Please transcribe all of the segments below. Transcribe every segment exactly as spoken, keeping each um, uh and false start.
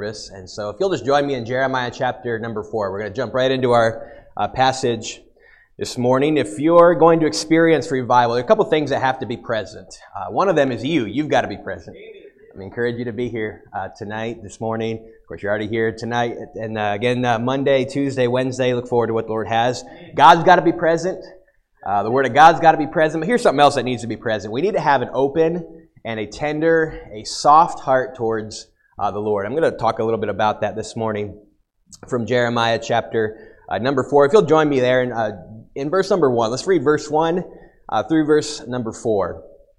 service. And so if you'll just join me in Jeremiah chapter number four, we're going to jump right into our uh, passage this morning. If you're going to experience revival, there are a couple things that have to be present. Uh, one of them is you. You've got to be present. I encourage you to be here uh, tonight, this morning. Of course, you're already here tonight. And uh, again, uh, Monday, Tuesday, Wednesday, look forward to what the Lord has. God's got to be present. Uh, the Word of God's got to be present. But here's something else that needs to be present. We need to have an open and a tender, a soft heart towards uh, the Lord. I'm going to talk a little bit about that this morning from Jeremiah chapter uh, number four. If you'll join me there in, uh, in verse number one. Let's read verse one uh, through verse number four.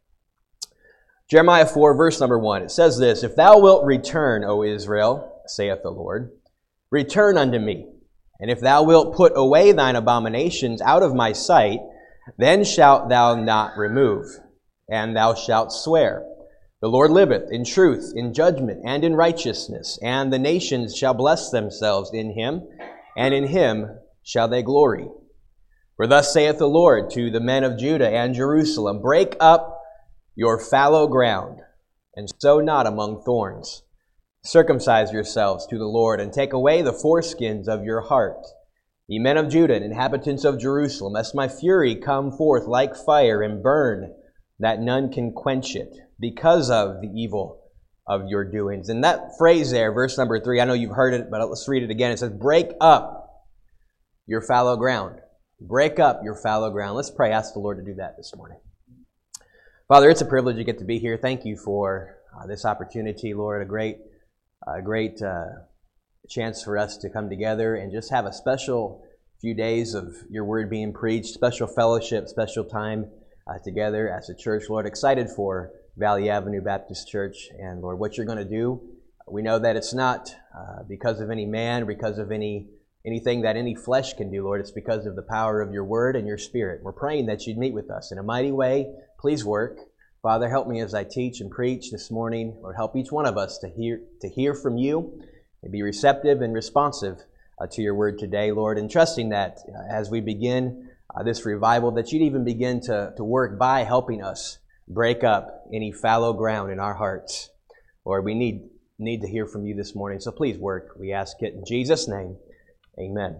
Jeremiah four, verse number one. It says this, "If thou wilt return, O Israel, saith the Lord, return unto me. And if thou wilt put away thine abominations out of my sight, then shalt thou not remove, and thou shalt swear. The Lord liveth in truth, in judgment, and in righteousness, and the nations shall bless themselves in him, and in him shall they glory. For thus saith the Lord to the men of Judah and Jerusalem, break up your fallow ground, and sow not among thorns. Circumcise yourselves to the Lord, and take away the foreskins of your heart, ye men of Judah and inhabitants of Jerusalem, lest my fury come forth like fire, and burn, that none can quench it, because of the evil of your doings." And that phrase there, verse number three, I know you've heard it, but let's read it again. It says, break up your fallow ground. Break up your fallow ground. Let's pray. Ask the Lord to do that this morning. Father, it's a privilege to get to be here. Thank you for uh, this opportunity, Lord. A great, uh, great uh, chance for us to come together and just have a special few days of your word being preached, special fellowship, special time uh, together as a church. Lord, excited for Valley Avenue Baptist Church and, Lord, what you're going to do. We know that it's not uh, because of any man, because of any anything that any flesh can do, Lord. It's because of the power of your word and your spirit. We're praying that you'd meet with us in a mighty way. Please work. Father, help me as I teach and preach this morning. Lord, help each one of us to hear to hear from you and be receptive and responsive uh, to your word today, Lord, and trusting that uh, as we begin uh, this revival, that you'd even begin to, to work by helping us break up any fallow ground in our hearts. Lord, we need, need to hear from you this morning, so please work. We ask it in Jesus' name. Amen.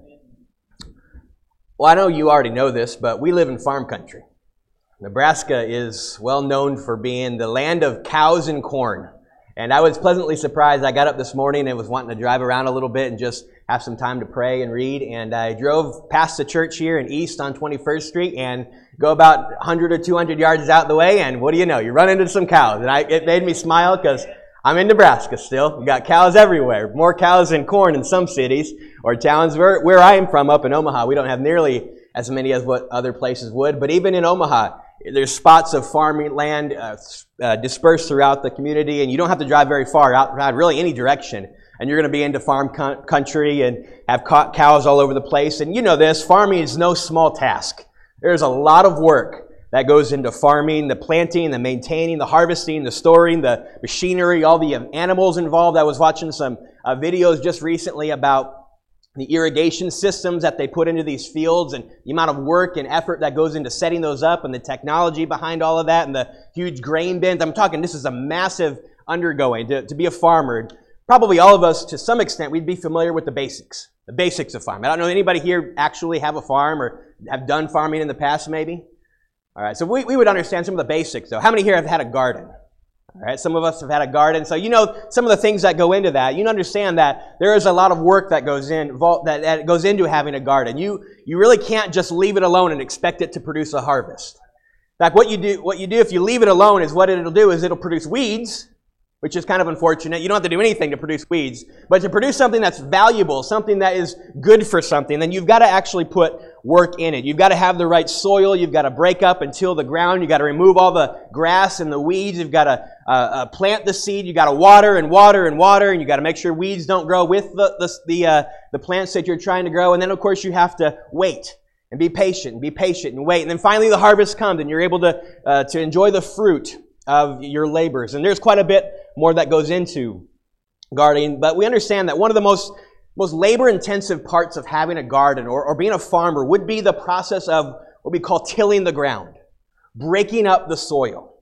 Well, I know you already know this, but we live in farm country. Nebraska is well known for being the land of cows and corn. And I was pleasantly surprised. I got up this morning and was wanting to drive around a little bit and just have some time to pray and read. And I drove past the church here in East on twenty-first Street and go about one hundred or two hundred yards out the way. And what do you know? You run into some cows. And I, it made me smile because I'm in Nebraska still. We got cows everywhere. More cows than corn in some cities or towns. Where, where I am from, up in Omaha, we don't have nearly as many as what other places would. But even in Omaha, there's spots of farming land uh, uh, dispersed throughout the community, and you don't have to drive very far outside really any direction. And you're going to be into farm co- country and have co- cows all over the place. And you know this, farming is no small task. There's a lot of work that goes into farming, the planting, the maintaining, the harvesting, the storing, the machinery, all the animals involved. I was watching some uh, videos just recently about the irrigation systems that they put into these fields and the amount of work and effort that goes into setting those up and the technology behind all of that and the huge grain bins. I'm talking, this is a massive undergoing to, to be a farmer. Probably all of us, to some extent, we'd be familiar with the basics, the basics of farming. I don't know anybody here actually have a farm or have done farming in the past, maybe? All right, so we, we would understand some of the basics, though. How many here have had a garden? All right, some of us have had a garden. So you know some of the things that go into that. You understand that there is a lot of work that goes in that, that goes into having a garden. You you really can't just leave it alone and expect it to produce a harvest. In fact, what you do what you do if you leave it alone is what it'll do is it'll produce weeds, which is kind of unfortunate. You don't have to do anything to produce weeds, but to produce something that's valuable, something that is good for something, then you've got to actually put work in it. You've got to have the right soil. You've got to break up and till the ground. You've got to remove all the grass and the weeds. You've got to uh, uh, plant the seed. You've got to water and water and water, and you've got to make sure weeds don't grow with the the the, uh, the plants that you're trying to grow. And then, of course, you have to wait and be patient and be patient and wait. And then finally the harvest comes, and you're able to uh, to enjoy the fruit of your labors. And there's quite a bit more that goes into gardening, but we understand that one of the most most labor-intensive parts of having a garden or, or being a farmer would be the process of what we call tilling the ground, breaking up the soil.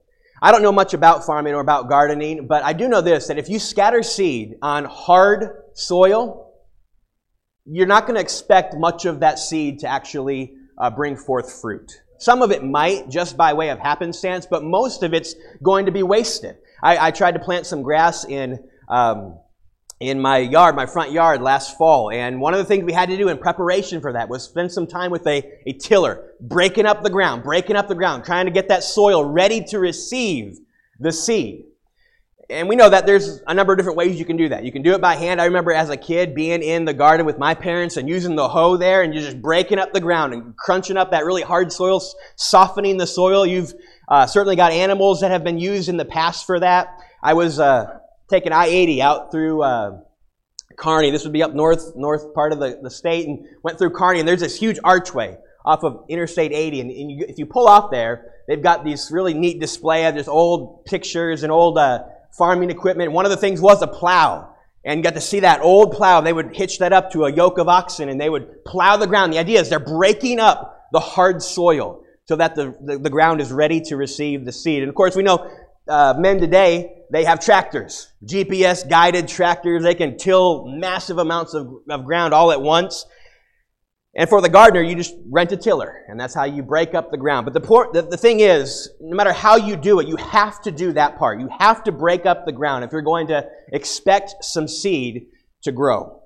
I don't know much about farming or about gardening, but I do know this, that if you scatter seed on hard soil, you're not going to expect much of that seed to actually uh, bring forth fruit. Some of it might, just by way of happenstance, but most of it's going to be wasted. I, I tried to plant some grass in um, in my yard, my front yard, last fall, and one of the things we had to do in preparation for that was spend some time with a, a tiller, breaking up the ground, breaking up the ground, trying to get that soil ready to receive the seed. And we know that there's a number of different ways you can do that. You can do it by hand. I remember as a kid being in the garden with my parents and using the hoe there, and you're just breaking up the ground and crunching up that really hard soil, softening the soil. You've uh, certainly got animals that have been used in the past for that. I was uh, taking I eighty out through uh, Kearney. This would be up north, north part of the, the state, and went through Kearney, and there's this huge archway off of Interstate eighty, and, and you, if you pull off there, they've got these really neat display of just old pictures and old uh, farming equipment. One of the things was a plow, and you got to see that old plow. They would hitch that up to a yoke of oxen, and they would plow the ground. The idea is they're breaking up the hard soil so that the, the, the ground is ready to receive the seed. And of course, we know uh, men today, they have tractors, G P S-guided tractors. They can till massive amounts of, of ground all at once. And for the gardener, you just rent a tiller, and that's how you break up the ground. But the, por- the, the thing is, no matter how you do it, you have to do that part. You have to break up the ground if you're going to expect some seed to grow.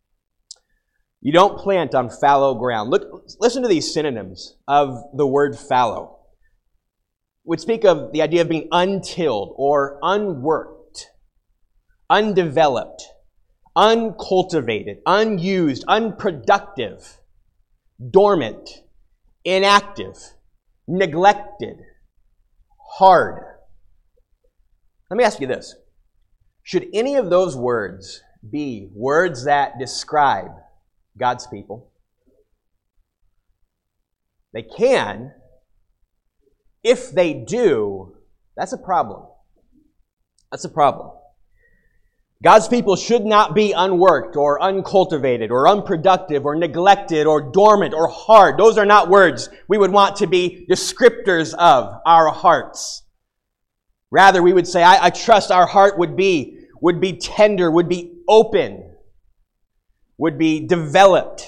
You don't plant on fallow ground. Look, listen to these synonyms of the word fallow. Would speak of the idea of being untilled or unworked, undeveloped, uncultivated, unused, unproductive, dormant, inactive, neglected, hard. Let me ask you this. Should any of those words be words that describe God's people? They can. If they do, that's a problem. That's a problem. God's people should not be unworked or uncultivated or unproductive or neglected or dormant or hard. Those are not words we would want to be descriptors of our hearts. Rather, we would say, I, I trust our heart would be, would be tender, would be open, would be developed.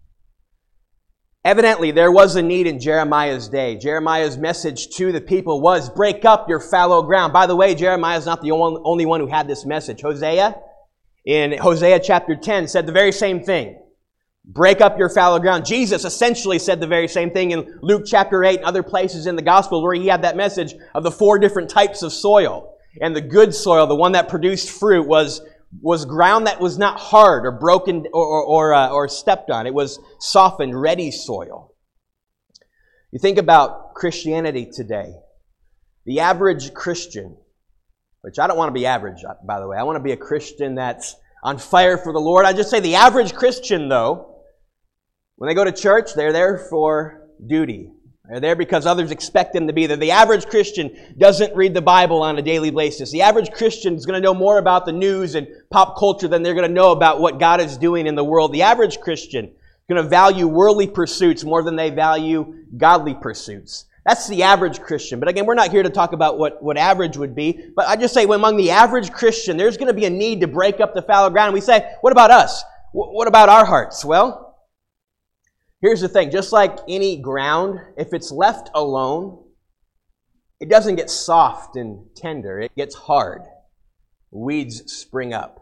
Evidently, there was a need in Jeremiah's day. Jeremiah's message to the people was, break up your fallow ground. By the way, Jeremiah is not the only one who had this message. Hosea, in Hosea chapter ten, said the very same thing. Break up your fallow ground. Jesus essentially said the very same thing in Luke chapter eight and other places in the Gospel where he had that message of the four different types of soil. And the good soil, the one that produced fruit, was was ground that was not hard or broken or or, or, uh, or stepped on. It was softened, ready soil. You think about Christianity today. The average Christian, which I don't want to be average, by the way. I want to be a Christian that's on fire for the Lord. I just say the average Christian, though, when they go to church, they're there for duty. They're there because others expect them to be there. The average Christian doesn't read the Bible on a daily basis. The average Christian is going to know more about the news and pop culture than they're going to know about what God is doing in the world. The average Christian is going to value worldly pursuits more than they value godly pursuits. That's the average Christian. But again, we're not here to talk about what, what average would be. But I just say among the average Christian, there's going to be a need to break up the fallow ground. And we say, what about us? What about our hearts? Well, here's the thing, just like any ground, if it's left alone, it doesn't get soft and tender, it gets hard. Weeds spring up.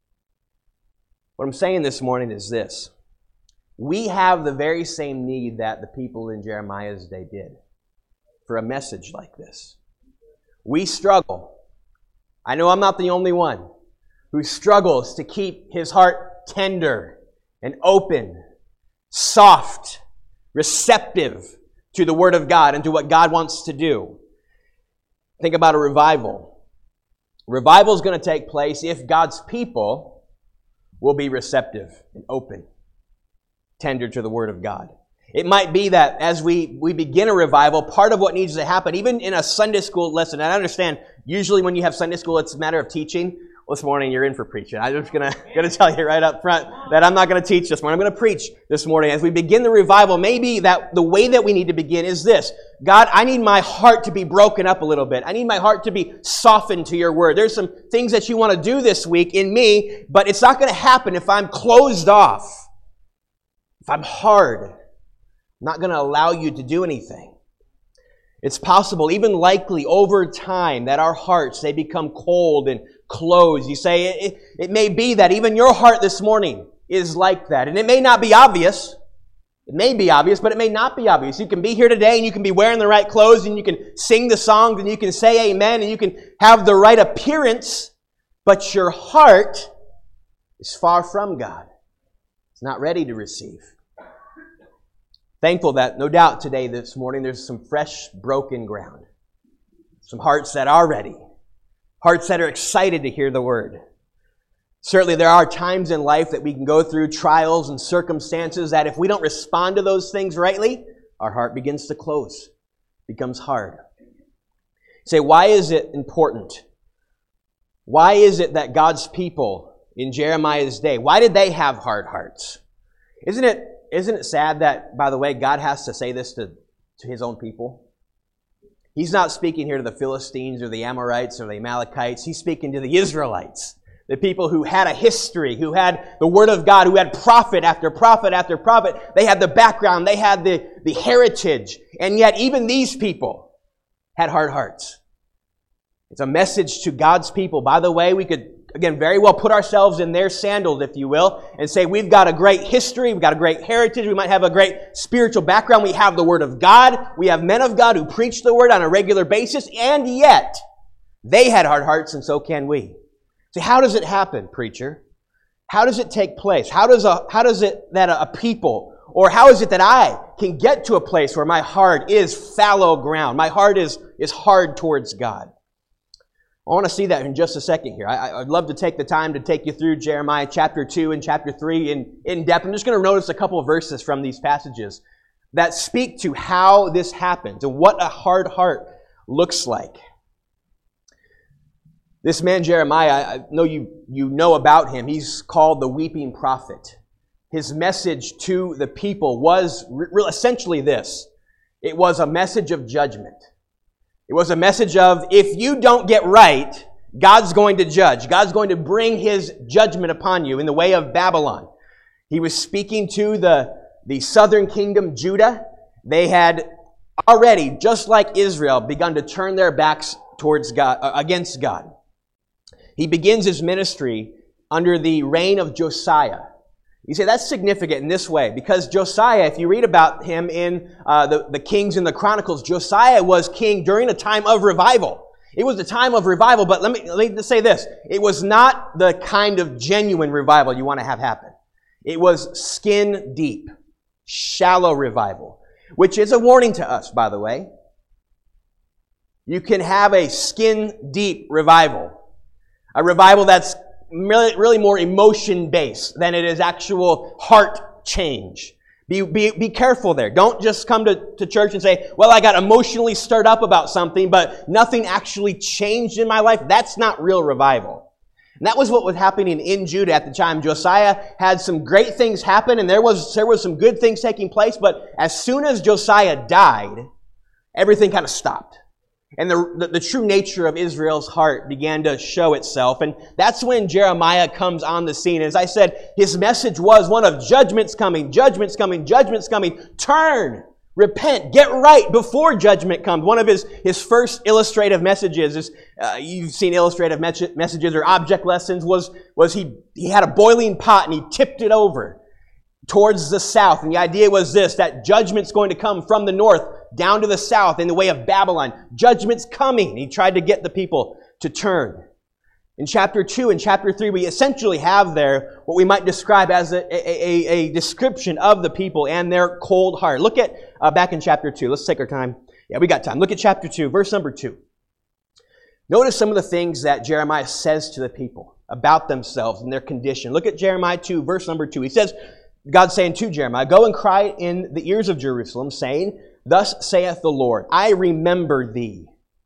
What I'm saying this morning is this. We have the very same need that the people in Jeremiah's day did for a message like this. We struggle. I know I'm not the only one who struggles to keep his heart tender and open, soft, receptive to the Word of God and to what God wants to do. Think about a revival. Revival is going to take place if God's people will be receptive and open, tender to the Word of God. It might be that as we, we begin a revival, part of what needs to happen, even in a Sunday school lesson, and I understand usually when you have Sunday school, it's a matter of teaching. this morning, you're in for preaching. I'm just gonna gonna tell you right up front that I'm not gonna teach this morning. I'm gonna preach this morning as we begin the revival. Maybe that the way that we need to begin is this: God, I need my heart to be broken up a little bit. I need my heart to be softened to your word. There's some things that you want to do this week in me, but it's not going to happen if I'm closed off. If I'm hard, I'm not going to allow you to do anything. It's possible, even likely over time, that our hearts, they become cold and closed. You say, it, it may be that even your heart this morning is like that. And it may not be obvious. It may be obvious, but it may not be obvious. You can be here today and you can be wearing the right clothes and you can sing the songs and you can say amen and you can have the right appearance, but your heart is far from God. It's not ready to receive. Thankful that, no doubt, today, this morning, there's some fresh, broken ground. Some hearts that are ready. Hearts that are excited to hear the word. Certainly, there are times in life that we can go through trials and circumstances that if we don't respond to those things rightly, our heart begins to close. Becomes hard. Say, why is it important? Why is it that God's people in Jeremiah's day, why did they have hard hearts? Isn't it Isn't it sad that, by the way, God has to say this to, to his own people? He's not speaking here to the Philistines or the Amorites or the Amalekites. He's speaking to the Israelites, the people who had a history, who had the Word of God, who had prophet after prophet after prophet. They had the background. They had the, the heritage. And yet even these people had hard hearts. It's a message to God's people. By the way, we could again, very well put ourselves in their sandals, if you will, and say we've got a great history, we've got a great heritage, we might have a great spiritual background, we have the Word of God, we have men of God who preach the Word on a regular basis, and yet they had hard hearts, and so can we. So how does it happen, preacher? How does it take place? How does a how does it that a people, or how is it that I can get to a place where my heart is fallow ground, my heart is, is hard towards God? I want to see that in just a second here. I, I'd love to take the time to take you through Jeremiah chapter two and chapter three in, in depth. I'm just going to notice a couple of verses from these passages that speak to how this happens and what a hard heart looks like. This man Jeremiah, I know you, you know about him. He's called the weeping prophet. His message to the people was re- essentially this. It was a message of judgment. It was a message of, if you don't get right, God's going to judge. God's going to bring his judgment upon you in the way of Babylon. He was speaking to the, the southern kingdom, Judah. They had already, just like Israel, begun to turn their backs towards God, uh, against God. He begins his ministry under the reign of Josiah. You say that's significant in this way, because Josiah, if you read about him in uh, the, the Kings and the Chronicles, Josiah was king during a time of revival. It was a time of revival, but let me, let me just say this. It was not the kind of genuine revival you want to have happen. It was skin deep, shallow revival, which is a warning to us, by the way. You can have a skin deep revival, a revival that's Really, really more emotion-based than it is actual heart change. Be, be, be careful there. Don't just come to, to church and say, well, I got emotionally stirred up about something, but nothing actually changed in my life. That's not real revival. And that was what was happening in Judah at the time. Josiah had some great things happen, and there was, there was some good things taking place, but as soon as Josiah died, everything kind of stopped. And the, the, the true nature of Israel's heart began to show itself. And that's when Jeremiah comes on the scene. As I said, his message was one of judgment's coming, judgment's coming, judgment's coming. Turn, repent, get right before judgment comes. One of his, his first illustrative messages is, uh, you've seen illustrative mes- messages or object lessons, was, was he, he had a boiling pot and he tipped it over towards the south. And the idea was this, that judgment's going to come from the north down to the south in the way of Babylon. Judgment's coming. He tried to get the people to turn. In chapter two and chapter three, we essentially have there what we might describe as a, a, a description of the people and their cold heart. Look at uh, back in chapter two. Let's take our time. Yeah, we got time. Look at chapter two, verse number two. Notice some of the things that Jeremiah says to the people about themselves and their condition. Look at Jeremiah two, verse number two. He says, God saying to Jeremiah, go and cry in the ears of Jerusalem, saying, thus saith the Lord, I remember thee.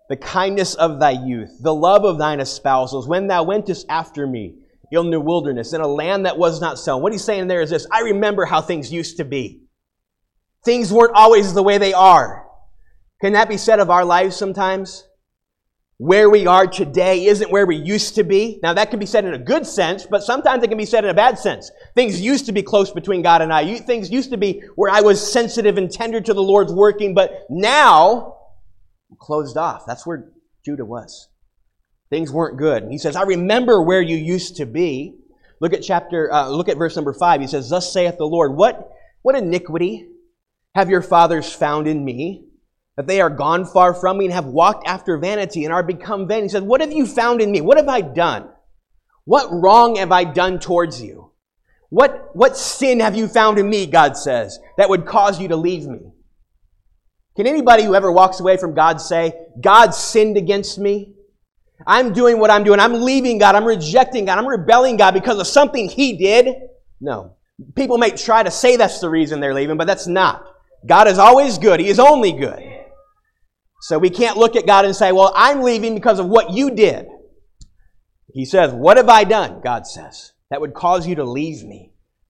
the kindness of thy youth, the love of thine espousals, when thou wentest after me in the wilderness, in a land that was not sown. What he's saying there is this: I remember how things used to be. Things weren't always the way they are. Can that be said of our lives sometimes? Where we are today isn't where we used to be. Now, that can be said in a good sense, but sometimes it can be said in a bad sense. Things used to be close between God and I. Things used to be where I was sensitive and tender to the Lord's working, but now I'm closed off. That's where Judah was. Things weren't good. And he says, I remember where you used to be. Look at chapter, uh, look at verse number five. He says, Thus saith the Lord, what, what iniquity have your fathers found in me, that they are gone far from me and have walked after vanity and are become vain. He says, what have you found in me? What have I done? What wrong have I done towards you? What, what sin have you found in me, God says, that would cause you to leave me? Can anybody who ever walks away from God say, God sinned against me? I'm doing what I'm doing. I'm leaving God. I'm rejecting God. I'm rebelling God because of something He did? No. People may try to say that's the reason they're leaving, but that's not. God is always good. He is only good. So we can't look at God and say, well, I'm leaving because of what you did. He says, what have I done, God says, that would cause you to leave me?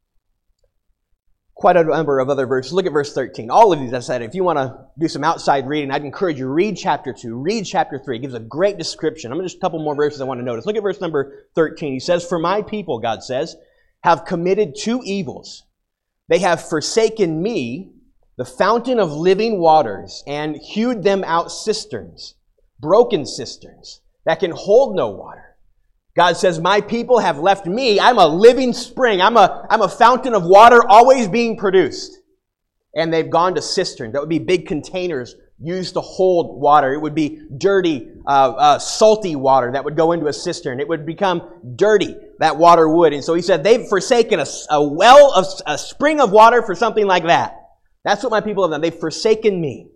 Quite a number of other verses. Look at verse thirteen. All of these, I said, if you want to do some outside reading, I'd encourage you, read chapter two, read chapter three. It gives a great description. I'm going to just a couple more verses I want to notice. Look at verse number thirteen. He says, For my people, God says, have committed two evils. They have forsaken me, the fountain of living waters, and hewed them out cisterns, broken cisterns, that can hold no water. God says, my people have left me. I'm a living spring. I'm a, I'm a fountain of water always being produced. And they've gone to cisterns. That would be big containers used to hold water. It would be dirty, uh, uh, salty water that would go into a cistern. It would become dirty, that water would. And so he said, they've forsaken a, a well, of, a spring of water for something like that. That's what my people have done. They've forsaken me.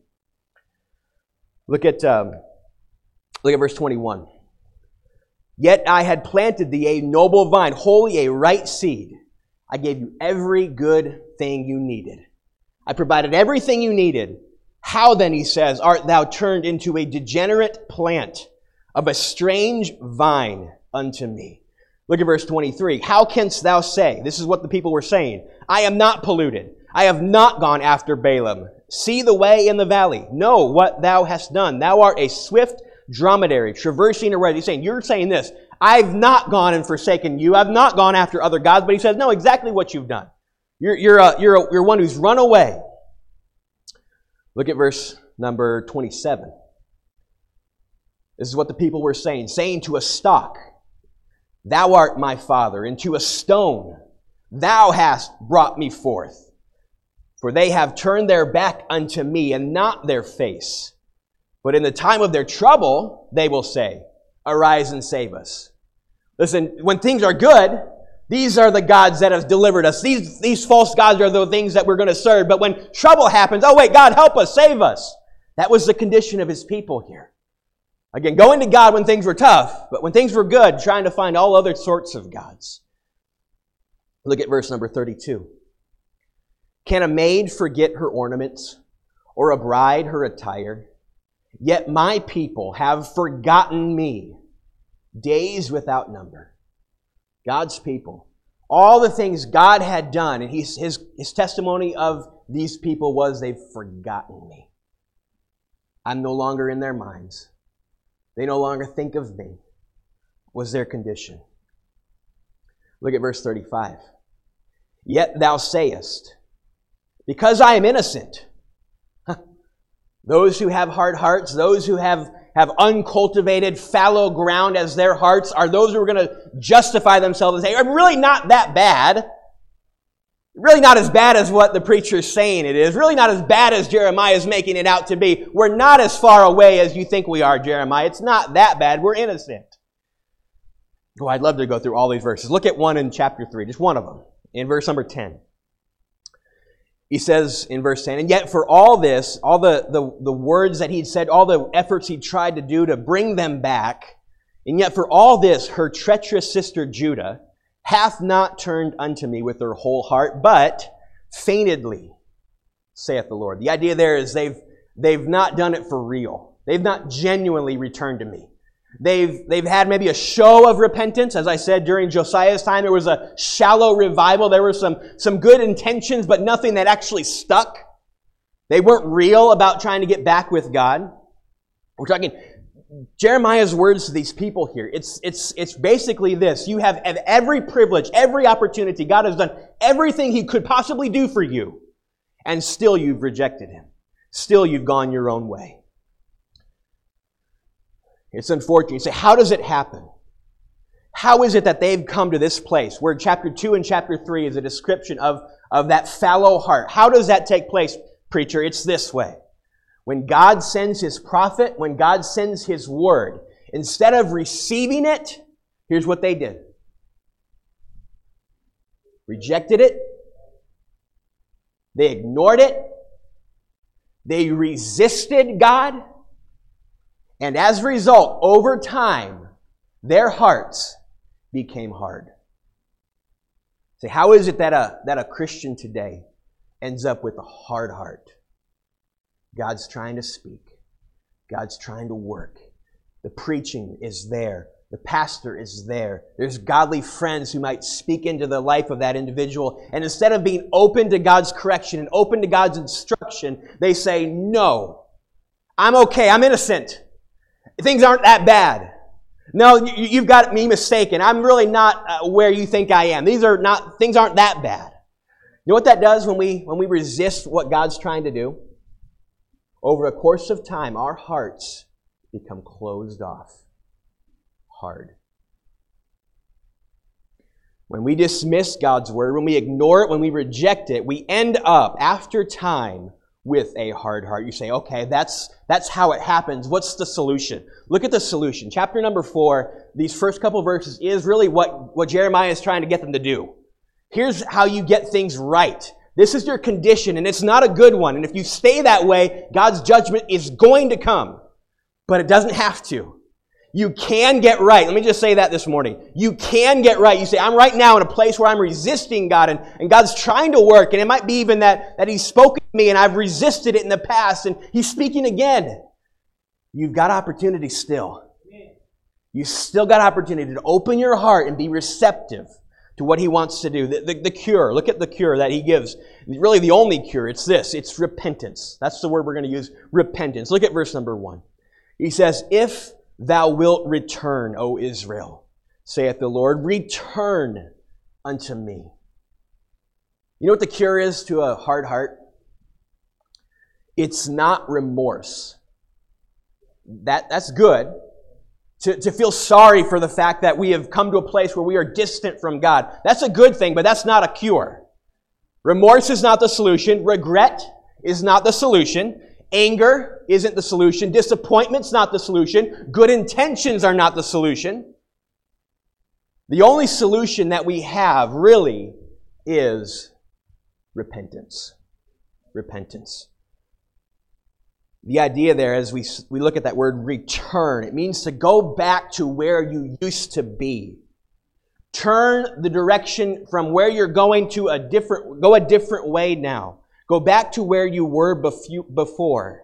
Look at, um, look at verse twenty-one. Yet I had planted thee a noble vine, wholly a right seed. I gave you every good thing you needed. I provided everything you needed. How then, he says, art thou turned into a degenerate plant of a strange vine unto me? Look at verse twenty-three. How canst thou say, this is what the people were saying, I am not polluted. I have not gone after Balaam. See the way in the valley. Know what thou hast done. Thou art a swift dromedary, traversing a road. He's saying, you're saying this, I've not gone and forsaken you. I've not gone after other gods. But he says, no, exactly what you've done. You're, you're, a, you're, a, you're one who's run away. Look at verse number twenty-seven. This is what the people were saying. Saying to a stalk, thou art my father, and to a stone, thou hast brought me forth. For they have turned their back unto me, and not their face. But in the time of their trouble, they will say, arise and save us. Listen, when things are good, these are the gods that have delivered us. These, these false gods are the things that we're going to serve. But when trouble happens, oh wait, God, help us, save us. That was the condition of His people here. Again, going to God when things were tough, but when things were good, trying to find all other sorts of gods. Look at verse number thirty-two. Can a maid forget her ornaments, or a bride her attire? Yet my people have forgotten me, days without number. God's people. All the things God had done, and his, his, his testimony of these people was, they've forgotten me. I'm no longer in their minds. They no longer think of me, was their condition. Look at verse thirty-five. Yet thou sayest, because I am innocent. Those who have hard hearts, those who have, have uncultivated, fallow ground as their hearts, are those who are going to justify themselves and say, I'm really not that bad. Really not as bad as what the preacher's saying it is. Really not as bad as Jeremiah is making it out to be. We're not as far away as you think we are, Jeremiah. It's not that bad. We're innocent. Oh, I'd love to go through all these verses. Look at one in chapter three, just one of them, in verse number ten. He says in verse ten, and yet for all this, all the, the, the words that he'd said, all the efforts he tried to do to bring them back, and yet for all this, her treacherous sister Judah hath not turned unto me with her whole heart, but feignedly, saith the Lord. The idea there is they've, they've not done it for real. They've not genuinely returned to me. They've, they've had maybe a show of repentance. As I said, during Josiah's time, there was a shallow revival. There were some, some good intentions, but nothing that actually stuck. They weren't real about trying to get back with God. We're talking Jeremiah's words to these people here. It's, it's, it's basically this. You have every privilege, every opportunity. God has done everything He could possibly do for you. And still you've rejected Him. Still you've gone your own way. It's unfortunate. You say, how does it happen? How is it that they've come to this place where chapter two and chapter three is a description of, of that fallow heart? How does that take place, preacher? It's this way. When God sends His prophet, when God sends His word, instead of receiving it, here's what they did. Rejected it. They ignored it. They resisted God. And as a result, over time, their hearts became hard. Say, how is it that a, that a Christian today ends up with a hard heart? God's trying to speak. God's trying to work. The preaching is there. The pastor is there. There's godly friends who might speak into the life of that individual. And instead of being open to God's correction and open to God's instruction, they say, no, I'm okay. I'm innocent. Things aren't that bad. No, you've got me mistaken. I'm really not uh, where you think I am. These are not, things aren't that bad. You know what that does when we, when we resist what God's trying to do? Over a course of time, our hearts become closed off. Hard. When we dismiss God's word, when we ignore it, when we reject it, we end up, after time, with a hard heart. You say, okay, that's that's how it happens. What's the solution? Look at the solution. Chapter number four, these first couple verses is really what, what Jeremiah is trying to get them to do. Here's how you get things right. This is your condition, and it's not a good one. And if you stay that way, God's judgment is going to come. But it doesn't have to. You can get right. Let me just say that this morning. You can get right. You say, I'm right now in a place where I'm resisting God, and, and God's trying to work. And it might be even that, that He's spoken to me and I've resisted it in the past, and He's speaking again. You've got opportunity still. You still got opportunity to open your heart and be receptive to what He wants to do. The, the, the cure. Look at the cure that He gives. Really the only cure. It's this. It's repentance. That's the word we're going to use. Repentance. Look at verse number one. He says, if thou wilt return, O Israel, saith the Lord, return unto me. You know what the cure is to a hard heart? It's not remorse. That, that's good. To, to feel sorry for the fact that we have come to a place where we are distant from God. That's a good thing, but that's not a cure. Remorse is not the solution. Regret is not the solution. Anger isn't the solution. Disappointment's not the solution. Good intentions are not the solution. The only solution that we have really is repentance. Repentance. The idea there, as we, we look at that word return, it means to go back to where you used to be. Turn the direction from where you're going to a different, go a different way now. Go back to where you were before.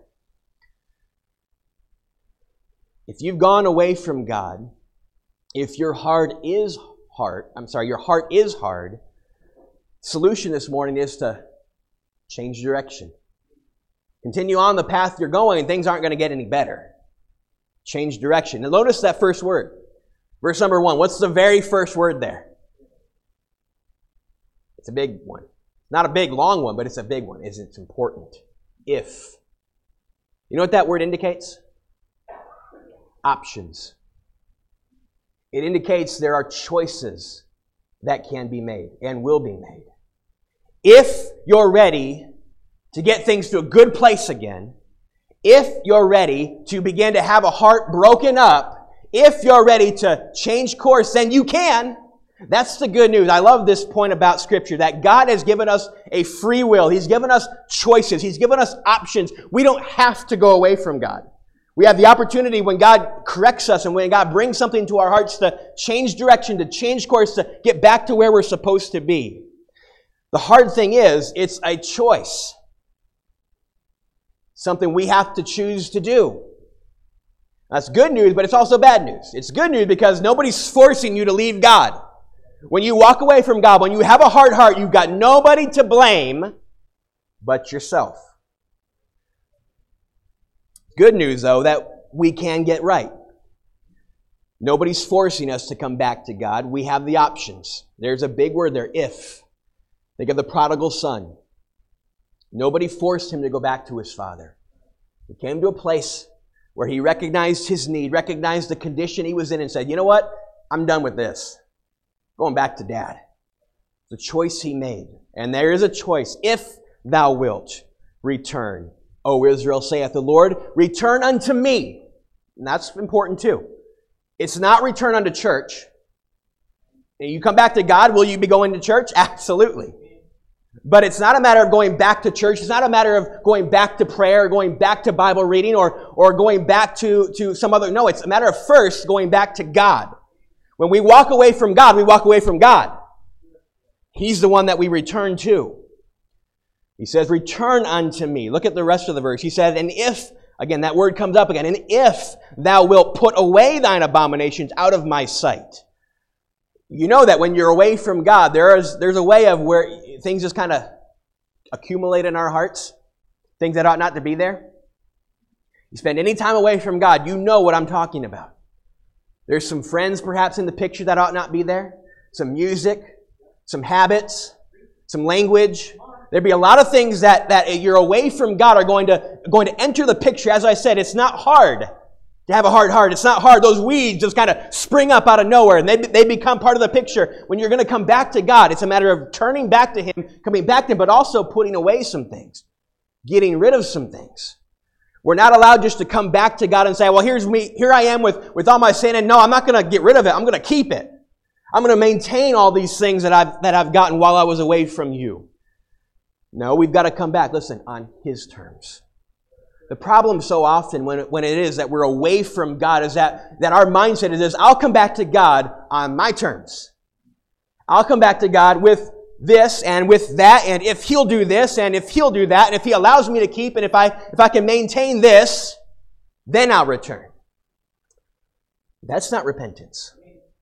If you've gone away from God, if your heart is hard, I'm sorry, your heart is hard, solution this morning is to change direction. Continue on the path you're going and things aren't going to get any better. Change direction. And notice that first word. Verse number one. What's the very first word there? It's a big one. Not a big, long one, but it's a big one. It's important. If. You know what that word indicates? Options. It indicates there are choices that can be made and will be made. If you're ready to get things to a good place again, if you're ready to begin to have a heart broken up, if you're ready to change course, then you can. That's the good news. I love this point about Scripture, that God has given us a free will. He's given us choices. He's given us options. We don't have to go away from God. We have the opportunity when God corrects us and when God brings something to our hearts to change direction, to change course, to get back to where we're supposed to be. The hard thing is, it's a choice. Something we have to choose to do. That's good news, but it's also bad news. It's good news because nobody's forcing you to leave God. When you walk away from God, when you have a hard heart, you've got nobody to blame but yourself. Good news, though, that we can get right. Nobody's forcing us to come back to God. We have the options. There's a big word there, if. Think of the prodigal son. Nobody forced him to go back to his father. He came to a place where he recognized his need, recognized the condition he was in, and said, you know what? I'm done with this. Going back to dad. The choice he made. And there is a choice. If thou wilt return, O Israel, saith the Lord, return unto me. And that's important too. It's not return unto church. You come back to God, will you be going to church? Absolutely. But it's not a matter of going back to church. It's not a matter of going back to prayer, or going back to Bible reading, or, or going back to, to some other... No, it's a matter of first going back to God. When we walk away from God, we walk away from God. He's the one that we return to. He says, return unto me. Look at the rest of the verse. He said, and if, again, that word comes up again, and if thou wilt put away thine abominations out of my sight. You know that when you're away from God, there is there's a way of where things just kind of accumulate in our hearts. Things that ought not to be there. You spend any time away from God, you know what I'm talking about. There's some friends perhaps in the picture that ought not be there. Some music, some habits, some language. There'd be a lot of things that, that you're away from God are going to, going to enter the picture. As I said, it's not hard to have a hard heart. It's not hard. Those weeds just kind of spring up out of nowhere and they, they become part of the picture. When you're going to come back to God, it's a matter of turning back to Him, coming back to Him, but also putting away some things, getting rid of some things. We're not allowed just to come back to God and say, well, here's me, here I am with, with all my sin, and no, I'm not going to get rid of it. I'm going to keep it. I'm going to maintain all these things that I've, that I've gotten while I was away from you. No, we've got to come back, listen, on His terms. The problem so often when it, when it is that we're away from God is that, that our mindset is this, I'll come back to God on my terms. I'll come back to God with this and with that, and if He'll do this, and if He'll do that, and if He allows me to keep, and if I if I can maintain this, then I'll return. That's not repentance.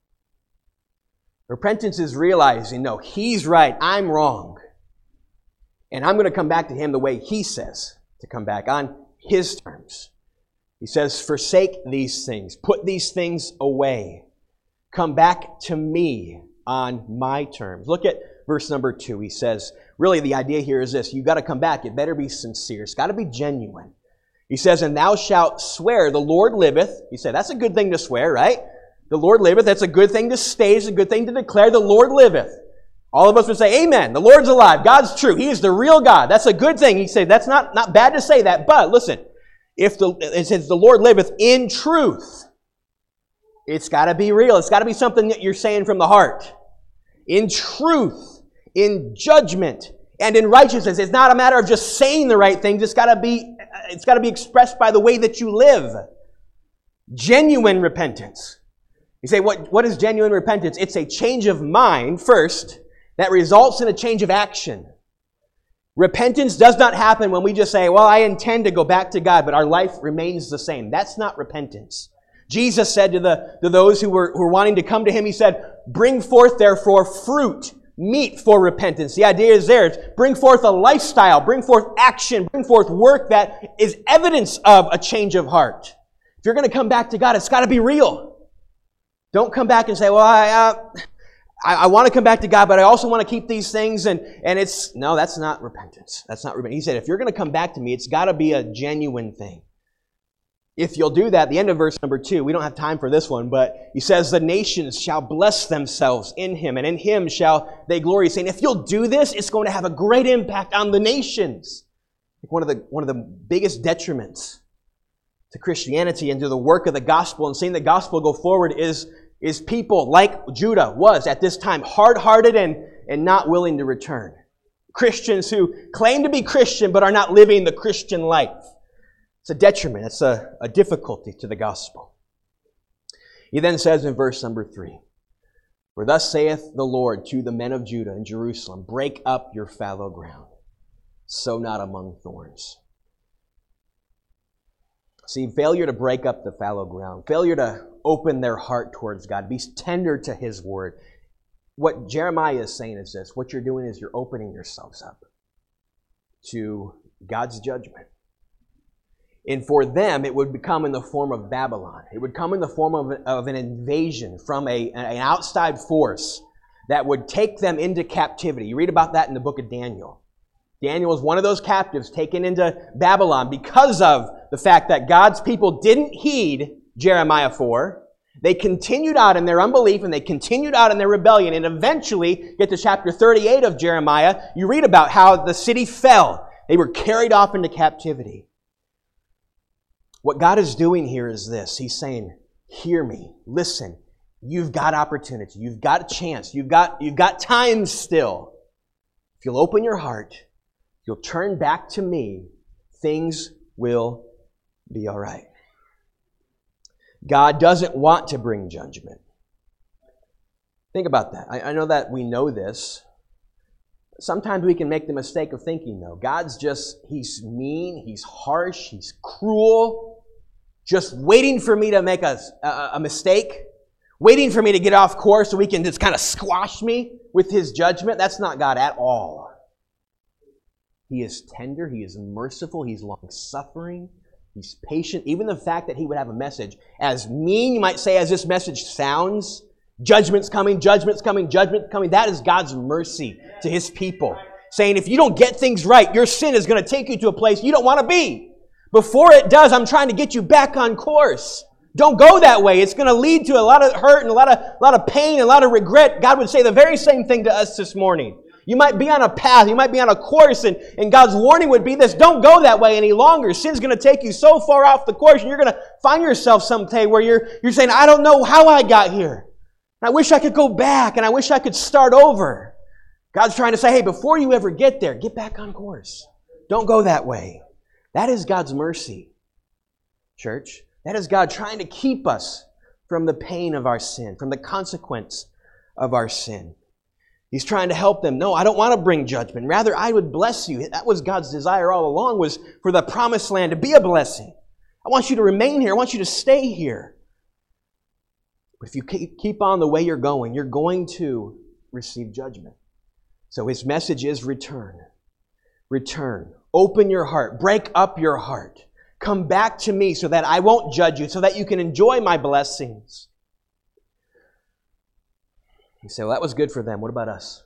Repentance is realizing, no, He's right, I'm wrong. And I'm going to come back to Him the way He says to come back, on His terms. He says, forsake these things. Put these things away. Come back to me on my terms. Look at verse number two. He says, really the idea here is this. You've got to come back. It better be sincere. It's got to be genuine. He says, and thou shalt swear, the Lord liveth. He said, that's a good thing to swear, right? The Lord liveth. That's a good thing to state. It's a good thing to declare. The Lord liveth. All of us would say, amen. The Lord's alive. God's true. He is the real God. That's a good thing. He said, that's not, not bad to say that. But listen, if the, it says the Lord liveth in truth, it's got to be real. It's got to be something that you're saying from the heart. In truth, in judgment, and in righteousness. It's not a matter of just saying the right things. It's got to be, it's got to be expressed by the way that you live. Genuine repentance. You say, what, what is genuine repentance? It's a change of mind first that results in a change of action. Repentance does not happen when we just say, well, I intend to go back to God, but our life remains the same. That's not repentance. Jesus said to the to those who were, who were wanting to come to Him, He said, bring forth therefore fruit, meat for repentance. The idea is there. It's bring forth a lifestyle, bring forth action, bring forth work that is evidence of a change of heart. If you're going to come back to God, it's got to be real. Don't come back and say, well, I... Uh, I, I want to come back to God, but I also want to keep these things. And, and it's, no, that's not repentance. That's not repentance. He said, if you're going to come back to me, it's got to be a genuine thing. If you'll do that, the end of verse number two, we don't have time for this one, but he says, the nations shall bless themselves in Him, and in Him shall they glory, saying, if you'll do this, it's going to have a great impact on the nations. One of the, one of the biggest detriments to Christianity and to the work of the gospel and seeing the gospel go forward is is people like Judah was at this time, hard-hearted and, and not willing to return. Christians who claim to be Christian but are not living the Christian life. It's a detriment. It's a, a difficulty to the gospel. He then says in verse number three, for thus saith the Lord to the men of Judah and Jerusalem, break up your fallow ground, sow not among thorns. See, failure to break up the fallow ground, failure to open their heart towards God, be tender to His word. What Jeremiah is saying is this: what you're doing is you're opening yourselves up to God's judgment. And for them, it would come in the form of Babylon. It would come in the form of, of an invasion from a, an outside force that would take them into captivity. You read about that in the book of Daniel. Daniel was one of those captives taken into Babylon because of the fact that God's people didn't heed Jeremiah four. They continued out in their unbelief and they continued out in their rebellion. And eventually, get to chapter thirty-eight of Jeremiah, you read about how the city fell. They were carried off into captivity. What God is doing here is this. He's saying, hear me, listen. You've got opportunity. You've got a chance. You've got, you've got time still. If you'll open your heart, you'll turn back to me, things will be all right. God doesn't want to bring judgment. Think about that. I, I know that we know this. Sometimes we can make the mistake of thinking, though, God's just, He's mean, He's harsh, He's cruel, just waiting for me to make a, a, a mistake, waiting for me to get off course so He can just kind of squash me with His judgment. That's not God at all. He is tender, He is merciful, He's long-suffering, He's patient. Even the fact that He would have a message, as mean, you might say, as this message sounds, judgment's coming, judgment's coming, judgment's coming, that is God's mercy to His people. Saying, if you don't get things right, your sin is going to take you to a place you don't want to be. Before it does, I'm trying to get you back on course. Don't go that way. It's going to lead to a lot of hurt and a lot of, a lot of pain and a lot of regret. God would say the very same thing to us this morning. You might be on a path, you might be on a course, and, and God's warning would be this: don't go that way any longer. Sin's going to take you so far off the course, and you're going to find yourself someday where you're, you're saying, I don't know how I got here. I wish I could go back, and I wish I could start over. God's trying to say, hey, before you ever get there, get back on course. Don't go that way. That is God's mercy, church. That is God trying to keep us from the pain of our sin, from the consequence of our sin. He's trying to help them. No, I don't want to bring judgment. Rather, I would bless you. That was God's desire all along, was for the promised land to be a blessing. I want you to remain here. I want you to stay here. But if you keep on the way you're going, you're going to receive judgment. So His message is return. Return. Open your heart. Break up your heart. Come back to me so that I won't judge you, so that you can enjoy my blessings. You say, well, that was good for them. What about us?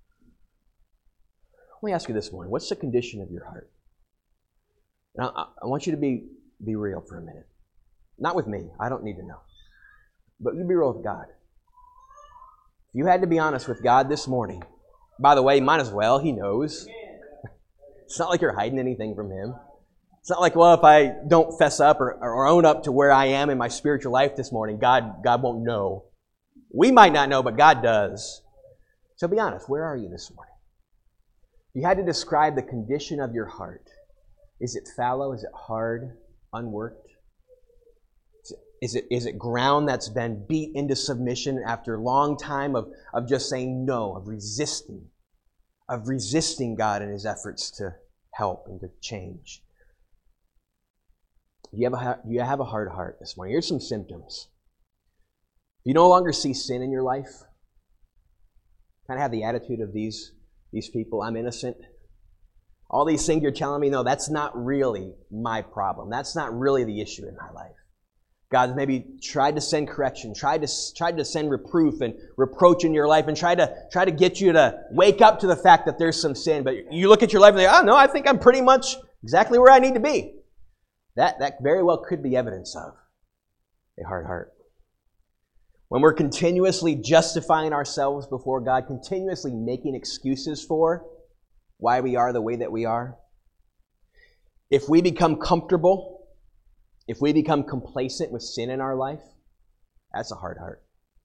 Let me ask you this morning. What's the condition of your heart? Now, I want you to be, be real for a minute. Not with me. I don't need to know. But you be real with God. If you had to be honest with God this morning, by the way, you might as well. He knows. It's not like you're hiding anything from Him. It's not like, well, if I don't fess up or, or own up to where I am in my spiritual life this morning, God, God won't know. We might not know, but God does. So be honest, where are you this morning? If you had to describe the condition of your heart, is it fallow? Is it hard? Unworked? Is it, is it ground that's been beat into submission after a long time of, of just saying no, of resisting, of resisting God in His efforts to help and to change? Do you have a, do you have a hard heart this morning? Here's some symptoms. You no longer see sin in your life. Kind of have the attitude of these, these people. I'm innocent. All these things you're telling me, no, that's not really my problem. That's not really the issue in my life. God's maybe tried to send correction, tried to, tried to send reproof and reproach in your life, and try to, try to get you to wake up to the fact that there's some sin. But you look at your life and think, oh, no, I think I'm pretty much exactly where I need to be. That, that very well could be evidence of a hard heart. When we're continuously justifying ourselves before God, continuously making excuses for why we are the way that we are, if we become comfortable, if we become complacent with sin in our life, that's a hard heart.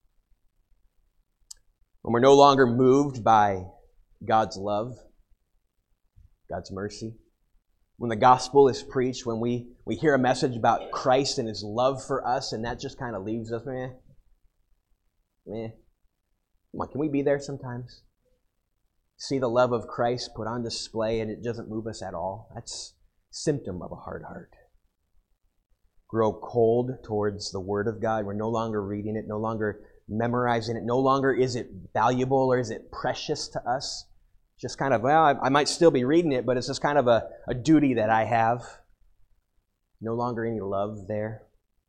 When we're no longer moved by God's love, God's mercy, when the gospel is preached, when we, we hear a message about Christ and His love for us, and that just kind of leaves us, man. Man, come on, can we be there sometimes? See the love of Christ put on display and it doesn't move us at all? That's a symptom of a hard heart. grow cold towards the Word of God. We're no longer reading it, no longer memorizing it. No longer is it valuable or is it precious to us. Just kind of, well, I, I might still be reading it, but it's just kind of a, a duty that I have. No longer any love there.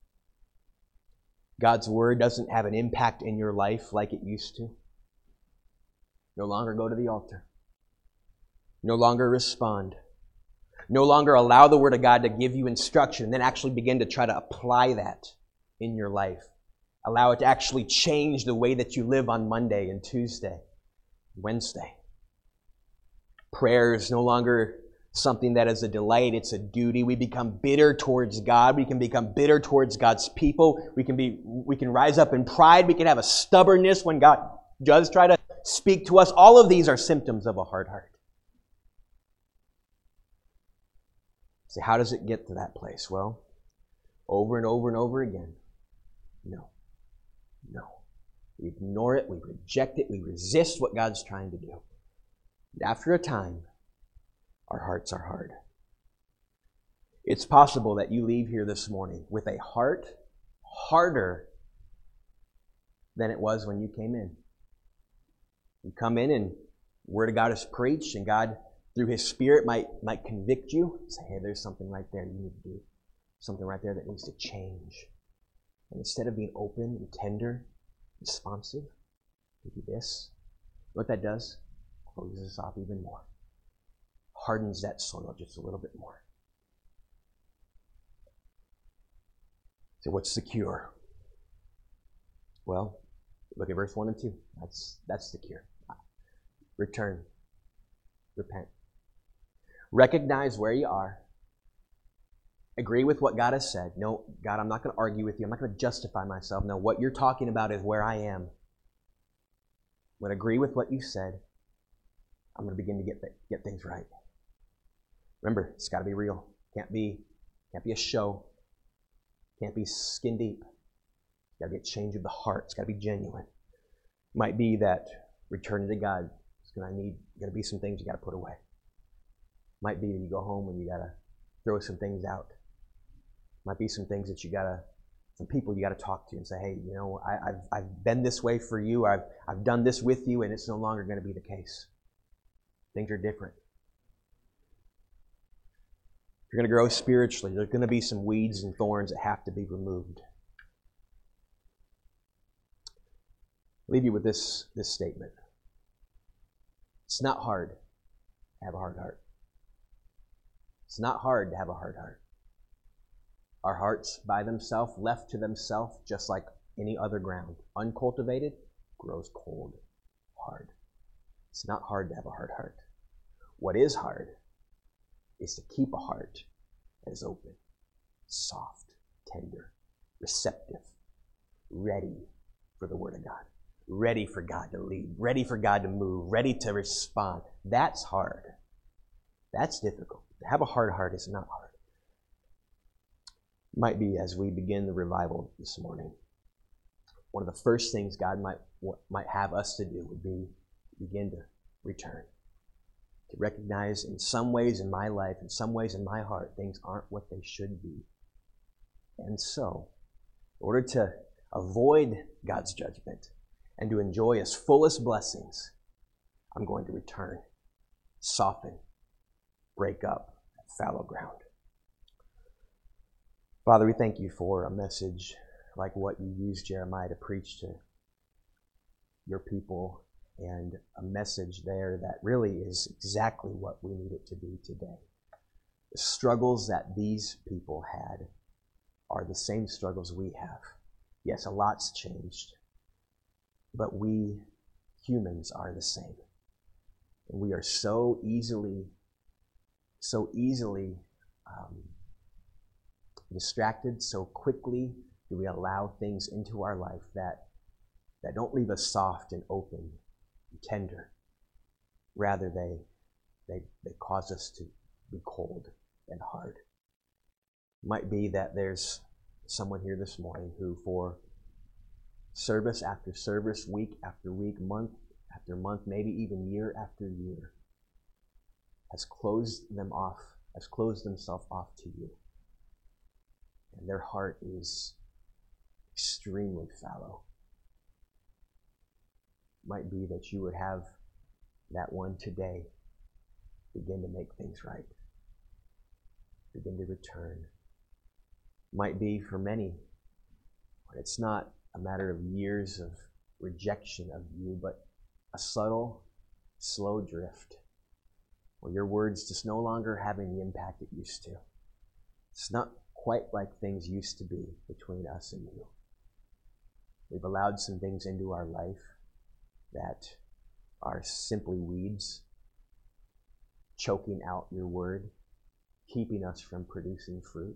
God's Word doesn't have an impact in your life like it used to. No longer go to the altar. No longer respond. No longer allow the Word of God to give you instruction and then actually begin to try to apply that in your life. Allow it to actually change the way that you live on Monday and Tuesday, Wednesday. Prayer is no longer something that is a delight, it's a duty. We become bitter towards God. We can become bitter towards God's people. We can be, we can rise up in pride. We can have a stubbornness when God does try to speak to us. All of these are symptoms of a hard heart. So how does it get to that place? Well, over and over and over again. No. No. We ignore it. We reject it. We resist what God's trying to do. And after a time, our hearts are hard. It's possible that you leave here this morning with a heart harder than it was when you came in. You come in and the Word of God is preached, and God, through His Spirit, might, might convict you. Say, hey, there's something right there you need to do. Something right there that needs to change. And instead of being open and tender, responsive, you do this. What that does? Closes us off even more. Hardens that soil just a little bit more. So what's the cure? Well, look at verse one and two. That's, that's the cure. Return. Repent. Recognize where you are. Agree with what God has said. No, God, I'm not going to argue with you. I'm not going to justify myself. No, what you're talking about is where I am. I'm going to agree with what you said. I'm going to begin to get get things right. Remember, it's got to be real. Can't be, can't be a show. Can't be skin deep. It's got to be a change of the heart. It's got to be genuine. Might be that returning to God is going to need, going to be some things you got to put away. Might be that you go home and you got to throw some things out. Might be some things that you got to, some people you got to talk to and say, hey, you know, I, I've I've been this way for you. I've I've done this with you, and it's no longer going to be the case. Things are different. If you're going to grow spiritually, there's going to be some weeds and thorns that have to be removed. I'll leave you with this, this statement. It's not hard to have a hard heart. It's not hard to have a hard heart. Our hearts by themselves, left to themselves, just like any other ground, uncultivated, grows cold, hard. It's not hard to have a hard heart. What is hard is to keep a heart that is open, soft, tender, receptive, ready for the Word of God, ready for God to lead, ready for God to move, ready to respond. That's hard. That's difficult. To have a hard heart is not hard. Might be as we begin the revival this morning, one of the first things God might might have us to do would be begin to return. To recognize in some ways in my life, in some ways in my heart, things aren't what they should be. And so, in order to avoid God's judgment and to enjoy His fullest blessings, I'm going to return, soften, break up fallow ground. Father, we thank you for a message like what you used Jeremiah to preach to your people, and a message there that really is exactly what we need it to be today. The struggles that these people had are the same struggles we have. Yes, a lot's changed, but we humans are the same. And we are so easily, so easily um, distracted, so quickly do we allow things into our life that, that don't leave us soft and open and tender. Rather, they, they, they cause us to be cold and hard. It might be that there's someone here this morning who, for service after service, week after week, month after month, maybe even year after year, has closed them off, has closed themselves off to you. and their heart is extremely fallow. It might be that you would have that one today begin to make things right, begin to return. Might be for many, but it's not a matter of years of rejection of you, but a subtle, slow drift where your words just no longer having the impact it used to. It's not quite like things used to be between us and you. We've allowed some things into our life that are simply weeds, choking out your word, keeping us from producing fruit.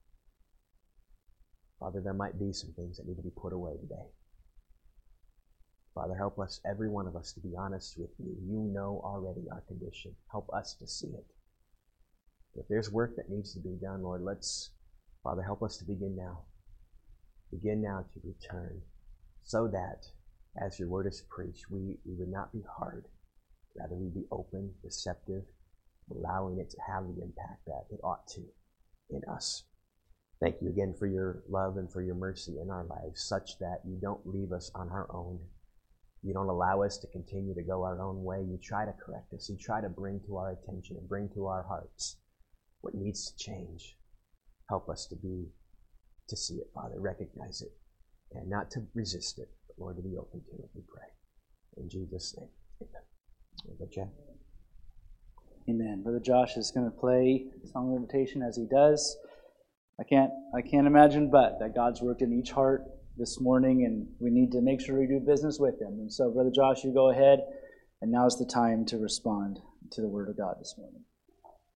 Father, there might be some things that need to be put away today. Father, help us, every one of us, to be honest with you. You know already our condition. Help us to see it. If there's work that needs to be done, Lord, let's, Father, help us to begin now. Begin now to return so that, as your word is preached, we, we would not be hard. Rather, we'd be open, receptive, allowing it to have the impact that it ought to in us. Thank you again for your love and for your mercy in our lives, such that you don't leave us on our own. You don't allow us to continue to go our own way. You try to correct us. You try to bring to our attention and bring to our hearts what needs to change. Help us to be, to see it, Father, recognize it, and not to resist it, but Lord, to be open to it, we pray. In Jesus' name, amen. Brother Jack. Amen. Brother Josh is going to play Song of Invitation as he does. I can't I can't imagine but that God's worked in each heart this morning, and we need to make sure we do business with him. And so, Brother Josh, you go ahead, and now's the time to respond to the Word of God this morning.